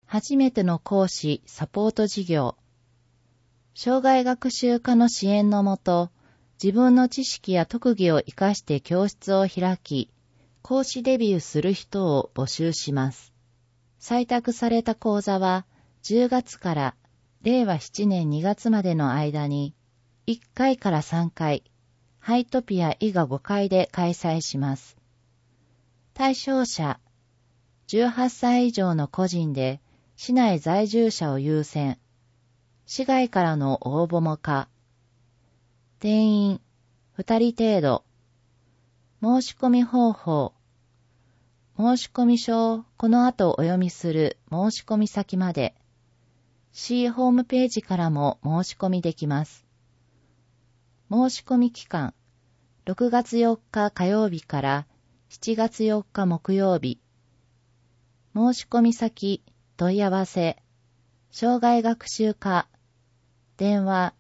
初めての講師サポート事業。障害学習科の支援のもと、自分の知識や特技を活かして教室を開き、講師デビューする人を募集します。採択された講座は、10月から令和7年2月までの間に、1回から3回、ハイトピア伊賀5回で開催します。対象者、18歳以上の個人で、市内在住者を優先。市外からの応募も可。定員2人程度。申し込み方法。申し込み書をこの後お読みする申し込み先まで。市ホームページからも申し込みできます。申し込み期間、6月4日火曜日から7月4日木曜日。申し込み先、問い合わせ、障害学習科、電話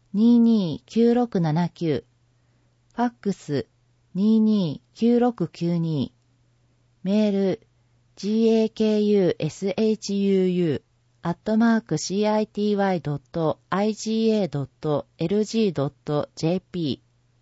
229679、ファックス229692、メール gakushity.city.iga.lg.jp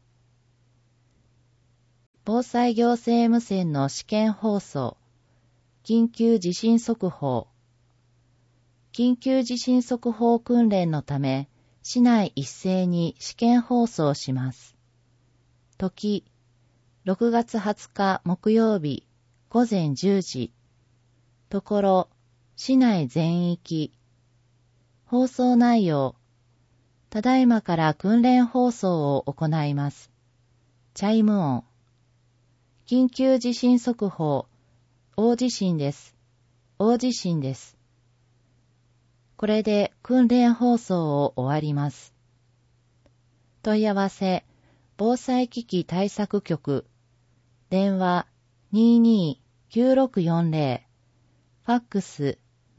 防災行政無線の試験放送、緊急地震速報。緊急地震速報訓練のため、市内一斉に試験放送します。時、6月20日木曜日、午前10時。ところ、市内全域。放送内容。ただいまから訓練放送を行います。チャイム音。緊急地震速報。大地震です。大地震です。これで訓練放送を終わります。問い合わせ、防災機器対策局、電話229640、ファックス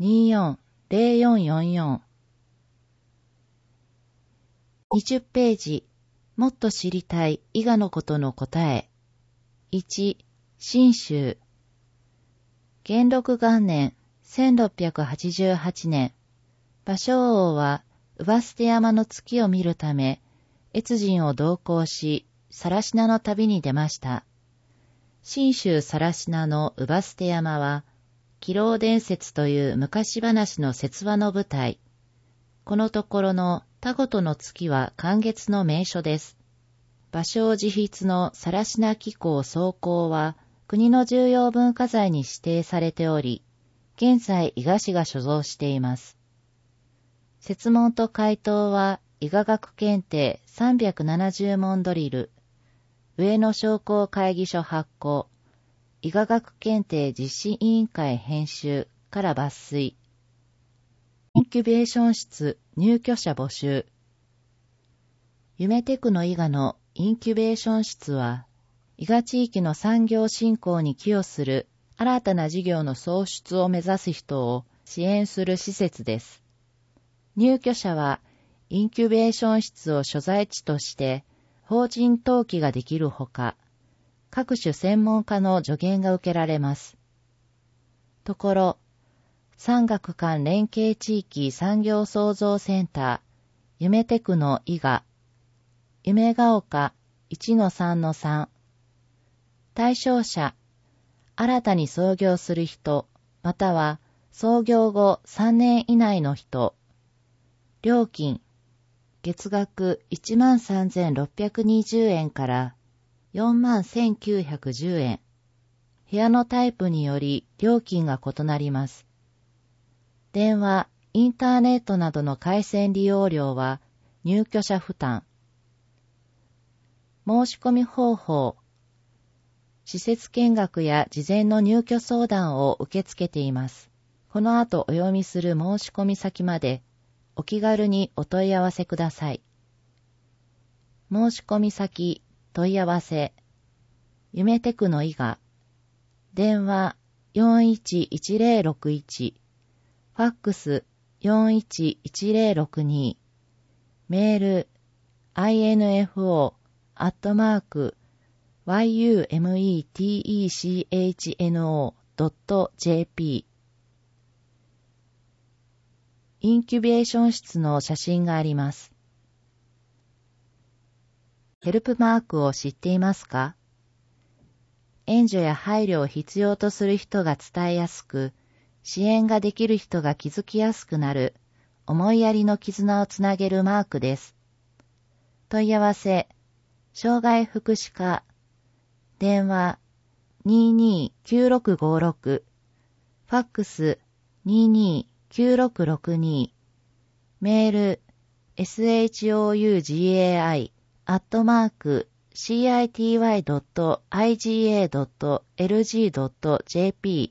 240444。20ページ、もっと知りたい伊賀のことの答え。1、信州。元禄元年、1688年、芭蕉王は、姥捨山の月を見るため、越人を同行し、更科の旅に出ました。信州更科の姥捨山は、奇郎伝説という昔話の説話の舞台。このところの田ごとの月は寒月の名所です。芭蕉自筆の更科紀行草稿は、国の重要文化財に指定されており、現在伊賀市が所蔵しています。設問と回答は、伊賀学検定370問ドリル、上野商工会議所発行、伊賀学検定実施委員会編集から抜粋。インキュベーション室入居者募集。夢テクノ伊賀のインキュベーション室は、伊賀地域の産業振興に寄与する新たな事業の創出を目指す人を支援する施設です。入居者は、インキュベーション室を所在地として、法人登記ができるほか、各種専門家の助言が受けられます。ところ、産学間連携地域産業創造センター、夢テクノ伊賀、夢が丘 1-3-3。対象者、新たに創業する人、または創業後3年以内の人。料金、月額 13,620 円から41,910円。部屋のタイプにより料金が異なります。電話、インターネットなどの回線利用料は入居者負担。申し込み方法。施設見学や事前の入居相談を受け付けています。この後お読みする申し込み先までお気軽にお問い合わせください。申し込み先、問い合わせ。夢テクノ伊賀。電話411061。ファックス411062。メール info@yumetechno.jp インキュベーション室の写真があります。ヘルプマークを知っていますか？援助や配慮を必要とする人が伝えやすく、支援ができる人が気づきやすくなる、思いやりの絆をつなげるマークです。問い合わせ、障害福祉課、電話229656、ファックス229662、メール shougai.city.iga.lg.jp。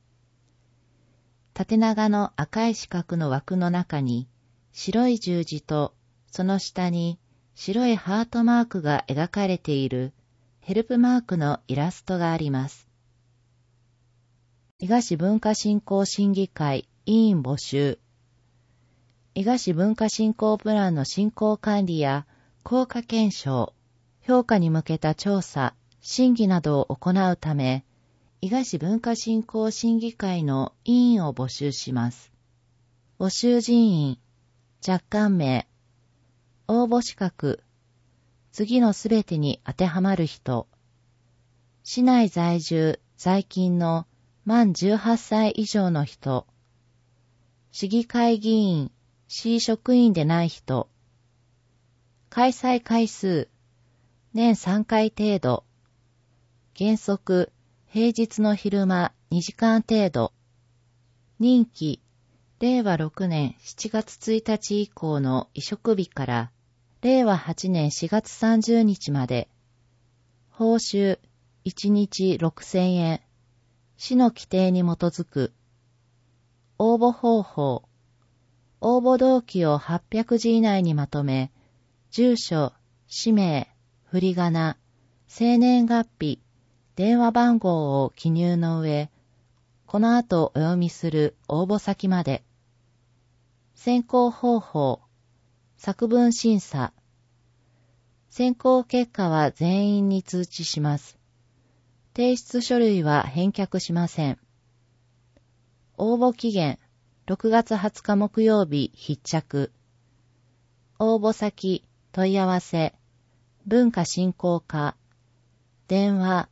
縦長の赤い四角の枠の中に白い十字とその下に白いハートマークが描かれているヘルプマークのイラストがあります。伊賀市文化振興審議会委員募集。伊賀市文化振興プランの振興管理や効果検証、評価に向けた調査、審議などを行うため、伊賀市文化振興審議会の委員を募集します。募集人員、若干名、応募資格、次のすべてに当てはまる人、市内在住、在勤の満18歳以上の人、市議会議員、市職員でない人、開催回数、年3回程度、原則、平日の昼間2時間程度、任期、令和6年7月1日以降の委嘱日から、令和8年4月30日まで、報酬1日6000円、市の規定に基づく、応募方法、応募動機を800字以内にまとめ、住所、氏名、振り仮名、生年月日、電話番号を記入の上、この後お読みする応募先まで。選考方法、作文審査。選考結果は全員に通知します。提出書類は返却しません。応募期限、6月20日木曜日必着。応募先、問い合わせ、文化振興課、電話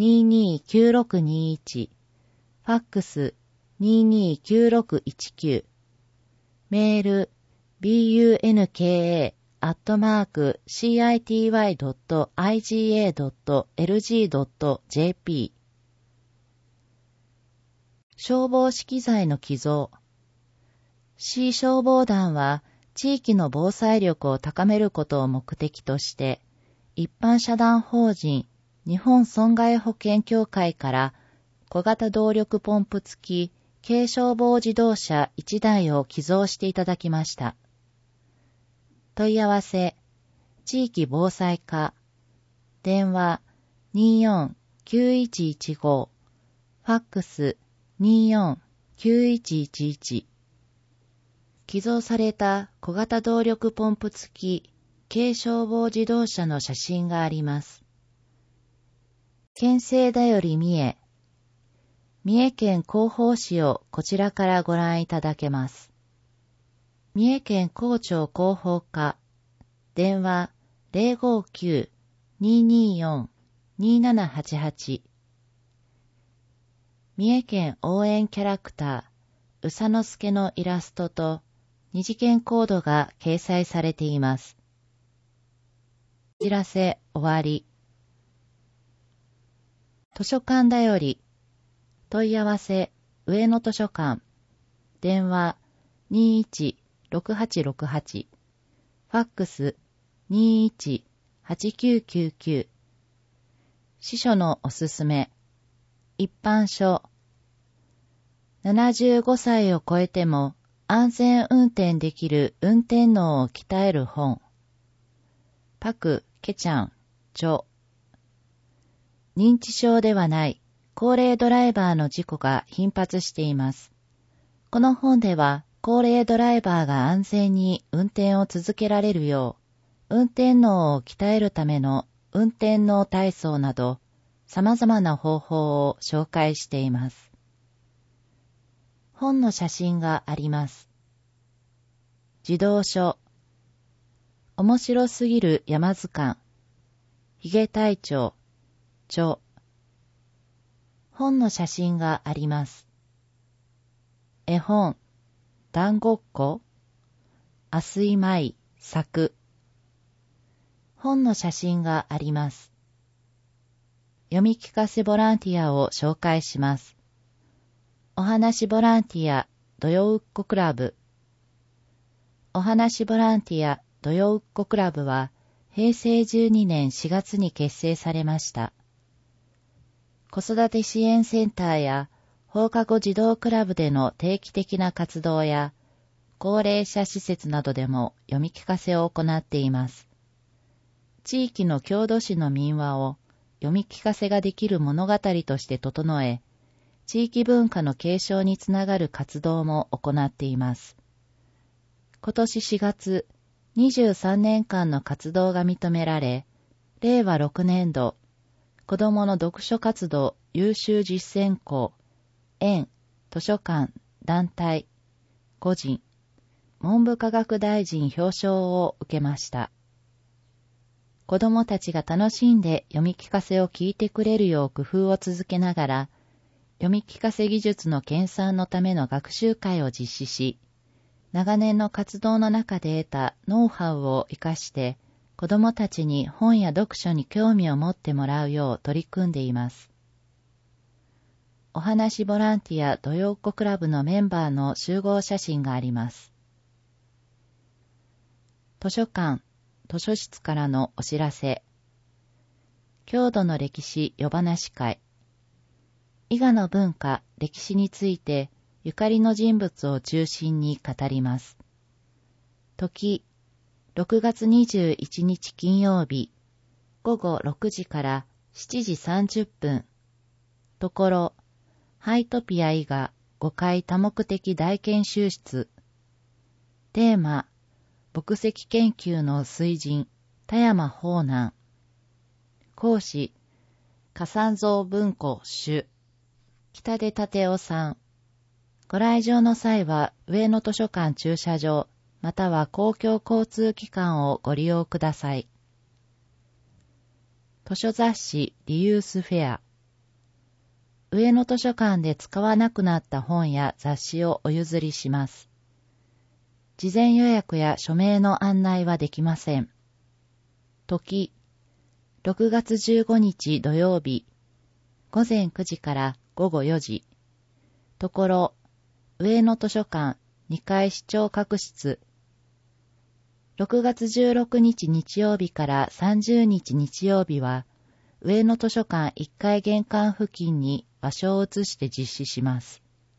229621、ファックス229619、メール bunka@city.iga.lg.jp。 消防士機材の寄贈。市消防団は地域の防災力を高めることを目的として、一般社団法人日本損害保険協会から小型動力ポンプ付き軽消防自動車1台を寄贈していただきました。問い合わせ、地域防災課、電話249115、ファックス249111。寄贈された小型動力ポンプ付き軽消防自動車の写真があります。県政だより三重。三重県広報誌をこちらからご覧いただけます。三重県広聴広報課、電話059-224-2788。三重県応援キャラクター、うさのすけのイラストと二次元コードが掲載されています。お知らせ終わり。図書館だより、問い合わせ、上野図書館、電話216868、ファックス218999。司書のおすすめ、一般書、75歳を超えても安全運転できる運転脳を鍛える本。パク・ケチャン、著。認知症ではない高齢ドライバーの事故が頻発しています。この本では高齢ドライバーが安全に運転を続けられるよう、運転脳を鍛えるための運転脳体操など様々な方法を紹介しています。本の写真があります。 児童書。面白すぎる山図鑑。ひげ隊長。著。本の写真があります。絵本。団子っこ。あすいまい。作。本の写真があります。読み聞かせボランティアを紹介します。お話ボランティア土曜うっこクラブ。お話ボランティア土曜うっこクラブは平成12年4月に結成されました。子育て支援センターや放課後児童クラブでの定期的な活動や高齢者施設などでも読み聞かせを行っています。地域の郷土史の民話を読み聞かせができる物語として整え、地域文化の継承につながる活動も行っています。今年4月、23年間の活動が認められ、令和6年度、子どもの読書活動優秀実践校、園、図書館、団体、個人、文部科学大臣表彰を受けました。子どもたちが楽しんで読み聞かせを聞いてくれるよう工夫を続けながら、読み聞かせ技術の研鑽のための学習会を実施し、長年の活動の中で得たノウハウを活かして、子どもたちに本や読書に興味を持ってもらうよう取り組んでいます。お話ボランティア土曜っこクラブのメンバーの集合写真があります。図書館、図書室からのお知らせ。郷土の歴史夜話会。伊賀の文化、歴史について、ゆかりの人物を中心に語ります。時、6月21日金曜日、午後6時から7時30分。ところ、ハイトピア伊賀5階多目的大研修室。テーマ、牧石研究の水神、田山宝南。講師、加山蔵文庫主。北出立夫さん。ご来場の際は上野図書館駐車場または公共交通機関をご利用ください。図書雑誌リユースフェア。上野図書館で使わなくなった本や雑誌をお譲りします。事前予約や署名の案内はできません。時、6月15日土曜日、午前9時から午後4時。ところ、上野図書館2階視聴覚室。6月16日日曜日から30日日曜日は、上野図書館1階玄関付近に場所を移して実施します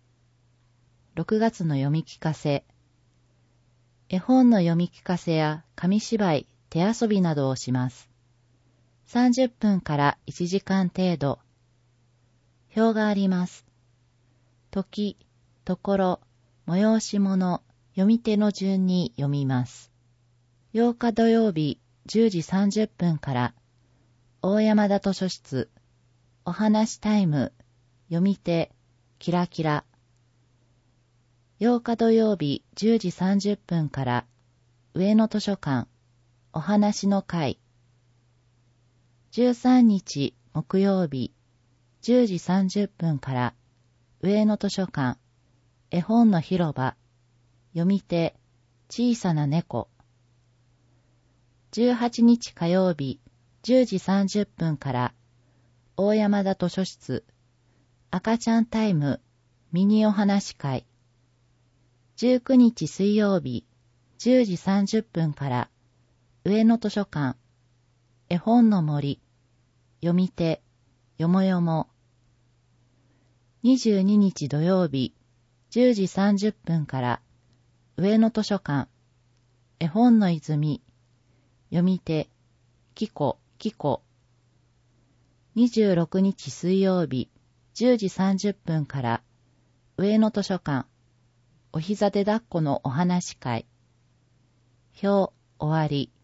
。6月の読み聞かせ。絵本の読み聞かせや紙芝居、手遊びなどをします。30分から1時間程度。表があります。時、ところ、催し物、読み手の順に読みます。8日土曜日10時30分から、大山田図書室、お話タイム、読み手、キラキラ。8日土曜日10時30分から、上野図書館、お話の会。13日木曜日10時30分から、上野図書館、絵本の広場、読み手、小さな猫。18日火曜日、10時30分から、大山田図書室、赤ちゃんタイム、ミニお話会。19日水曜日、10時30分から、上野図書館、絵本の森、読み手、よもよも。22日土曜日、10時30分から、上野図書館、絵本の泉、読み手、きこ、きこ。26日水曜日、10時30分から、上野図書館、お膝で抱っこのお話会。表、終わり。